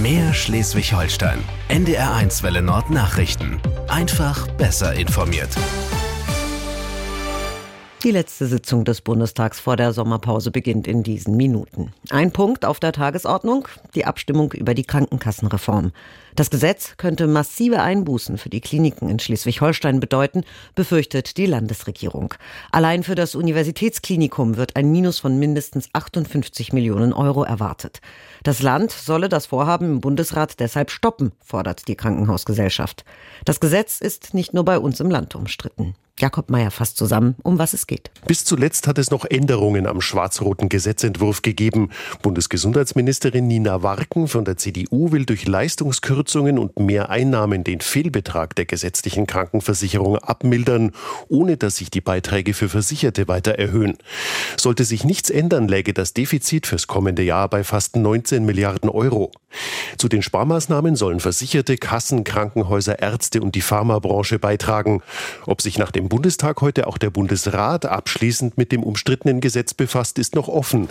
Mehr Schleswig-Holstein. NDR1 Welle Nord Nachrichten. Einfach besser informiert. Die letzte Sitzung des Bundestags vor der Sommerpause beginnt in diesen Minuten. Ein Punkt auf der Tagesordnung: die Abstimmung über die Krankenkassenreform. Das Gesetz könnte massive Einbußen für die Kliniken in Schleswig-Holstein bedeuten, befürchtet die Landesregierung. Allein für das Universitätsklinikum wird ein Minus von mindestens 58 Millionen Euro erwartet. Das Land solle das Vorhaben im Bundesrat deshalb stoppen, fordert die Krankenhausgesellschaft. Das Gesetz ist nicht nur bei uns im Land umstritten. Jakob Meyer fasst zusammen, um was es geht. Bis zuletzt hat es noch Änderungen am schwarz-roten Gesetzentwurf gegeben. Bundesgesundheitsministerin Nina Warken von der CDU will durch Leistungskürzungen und mehr Einnahmen den Fehlbetrag der gesetzlichen Krankenversicherung abmildern, ohne dass sich die Beiträge für Versicherte weiter erhöhen. Sollte sich nichts ändern, läge das Defizit fürs kommende Jahr bei fast 19 Milliarden Euro. Zu den Sparmaßnahmen sollen Versicherte, Kassen, Krankenhäuser, Ärzte und die Pharmabranche beitragen. Ob sich nach dem Bundestag heute auch der Bundesrat abschließend mit dem umstrittenen Gesetz befasst, ist noch offen.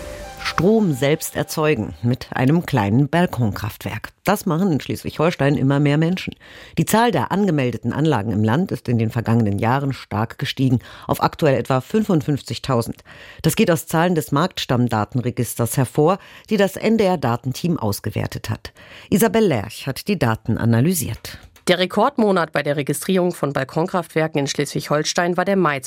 Strom selbst erzeugen mit einem kleinen Balkonkraftwerk. Das machen in Schleswig-Holstein immer mehr Menschen. Die Zahl der angemeldeten Anlagen im Land ist in den vergangenen Jahren stark gestiegen, auf aktuell etwa 55.000. Das geht aus Zahlen des Marktstammdatenregisters hervor, die das NDR-Datenteam ausgewertet hat. Isabel Lerch hat die Daten analysiert. Der Rekordmonat bei der Registrierung von Balkonkraftwerken in Schleswig-Holstein war der Mai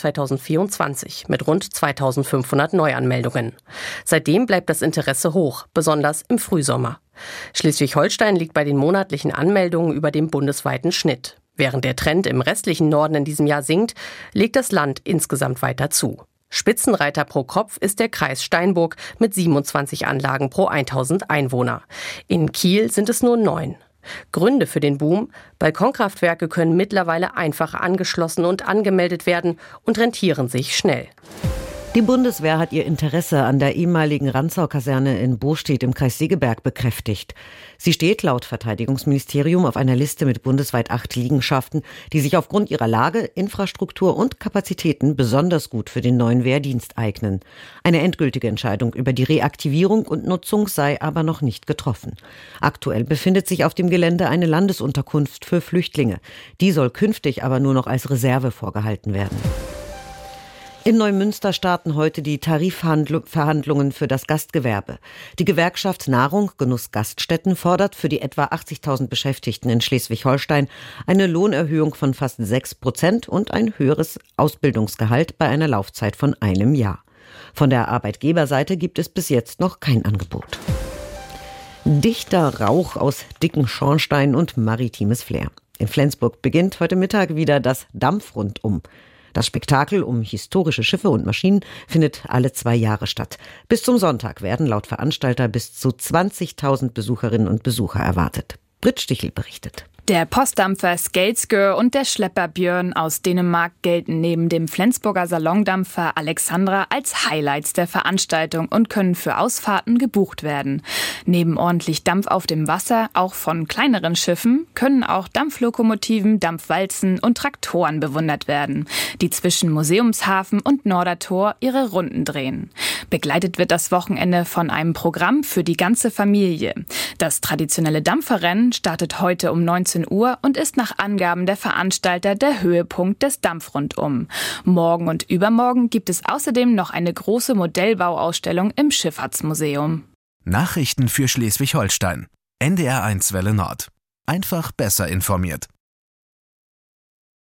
2024 mit rund 2.500 Neuanmeldungen. Seitdem bleibt das Interesse hoch, besonders im Frühsommer. Schleswig-Holstein liegt bei den monatlichen Anmeldungen über dem bundesweiten Schnitt. Während der Trend im restlichen Norden in diesem Jahr sinkt, legt das Land insgesamt weiter zu. Spitzenreiter pro Kopf ist der Kreis Steinburg mit 27 Anlagen pro 1.000 Einwohner. In Kiel sind es nur 9. Gründe für den Boom: Balkonkraftwerke können mittlerweile einfach angeschlossen und angemeldet werden und rentieren sich schnell. Die Bundeswehr hat ihr Interesse an der ehemaligen Rantzau-Kaserne in Bostedt im Kreis Segeberg bekräftigt. Sie steht laut Verteidigungsministerium auf einer Liste mit bundesweit 8 Liegenschaften, die sich aufgrund ihrer Lage, Infrastruktur und Kapazitäten besonders gut für den neuen Wehrdienst eignen. Eine endgültige Entscheidung über die Reaktivierung und Nutzung sei aber noch nicht getroffen. Aktuell befindet sich auf dem Gelände eine Landesunterkunft für Flüchtlinge. Die soll künftig aber nur noch als Reserve vorgehalten werden. In Neumünster starten heute die Tarifverhandlungen für das Gastgewerbe. Die Gewerkschaft Nahrung, Genuss, Gaststätten fordert für die etwa 80.000 Beschäftigten in Schleswig-Holstein eine Lohnerhöhung von fast 6% und ein höheres Ausbildungsgehalt bei einer Laufzeit von einem Jahr. Von der Arbeitgeberseite gibt es bis jetzt noch kein Angebot. Dichter Rauch aus dicken Schornsteinen und maritimes Flair. In Flensburg beginnt heute Mittag wieder das Dampfrundum. Das Spektakel um historische Schiffe und Maschinen findet alle 2 Jahre statt. Bis zum Sonntag werden laut Veranstalter bis zu 20.000 Besucherinnen und Besucher erwartet. Britt Stichel berichtet. Der Postdampfer Skelskør und der Schlepper Björn aus Dänemark gelten neben dem Flensburger Salondampfer Alexandra als Highlights der Veranstaltung und können für Ausfahrten gebucht werden. Neben ordentlich Dampf auf dem Wasser, auch von kleineren Schiffen, können auch Dampflokomotiven, Dampfwalzen und Traktoren bewundert werden, die zwischen Museumshafen und Nordertor ihre Runden drehen. Begleitet wird das Wochenende von einem Programm für die ganze Familie. Das traditionelle Dampferrennen startet heute um 19 Uhr und ist nach Angaben der Veranstalter der Höhepunkt des Dampfrundum. Morgen und übermorgen gibt es außerdem noch eine große Modellbauausstellung im Schifffahrtsmuseum. Nachrichten für Schleswig-Holstein. NDR1 Welle Nord. Einfach besser informiert.